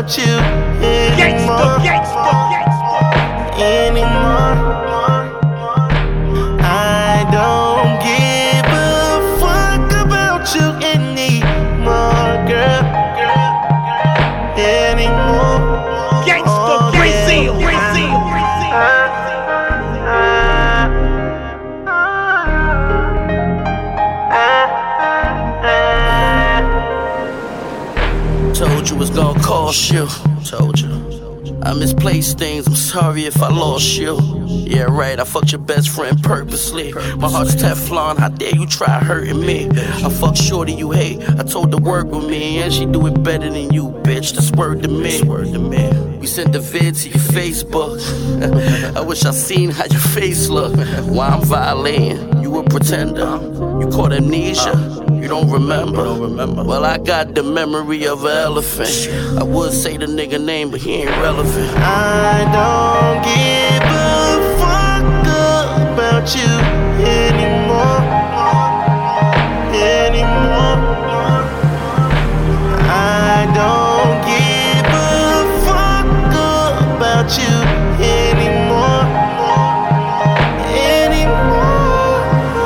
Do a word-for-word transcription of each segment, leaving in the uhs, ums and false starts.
about you anymore. Gangsta, gangsta, gangsta. Anymore. I don't give a fuck about you anymore, girl. Anymore. Gangsta, Brazil, Brazil, Brazil. Told you was gonna cost you. Told you. I misplaced things, I'm sorry if I lost you. Yeah, right, I fucked your best friend purposely. My heart's Teflon, how dare you try hurting me? I fucked shorty you hate, I told her to work with me, and she do it better than you, bitch, that's word to me. We sent the vid to your Facebook. I wish I seen how your face look. Why I'm violating, you a pretender. You caught amnesia, you don't remember. Well, I got the memory of an elephant. I would say the nigga name, but he ain't relevant. I don't give a fuck about you anymore. Anymore. I don't give a fuck about you anymore. Anymore.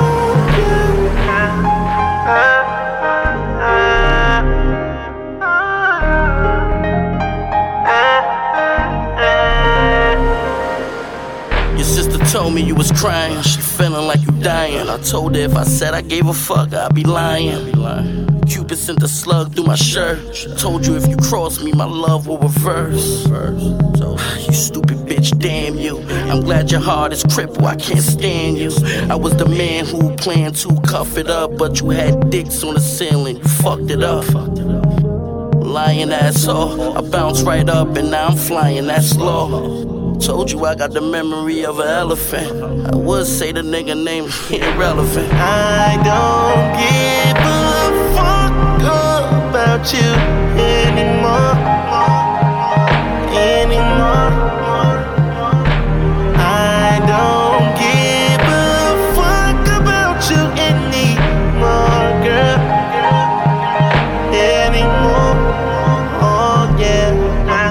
Your sister told me you was crying, she feeling like you dying. I told her if I said I gave a fuck, I'd be lying. Cupid sent a slug through my shirt. Told you if you cross me, my love will reverse. You stupid bitch, damn you. I'm glad your heart is crippled, I can't stand you. I was the man who planned to cuff it up, but you had dicks on the ceiling, you fucked it up. Lying asshole, I bounced right up and now I'm flying that slow. Told you I got the memory of an elephant. I would say the nigga name irrelevant. I don't give a fuck about you anymore. Anymore. I don't give a fuck about you anymore, girl. Anymore. Oh yeah.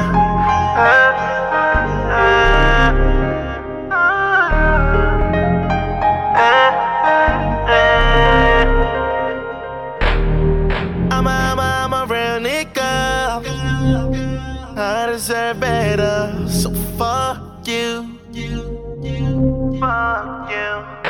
I'm a, I'm a, I'm a real nigga. I deserve better. So fuck you. Fuck you.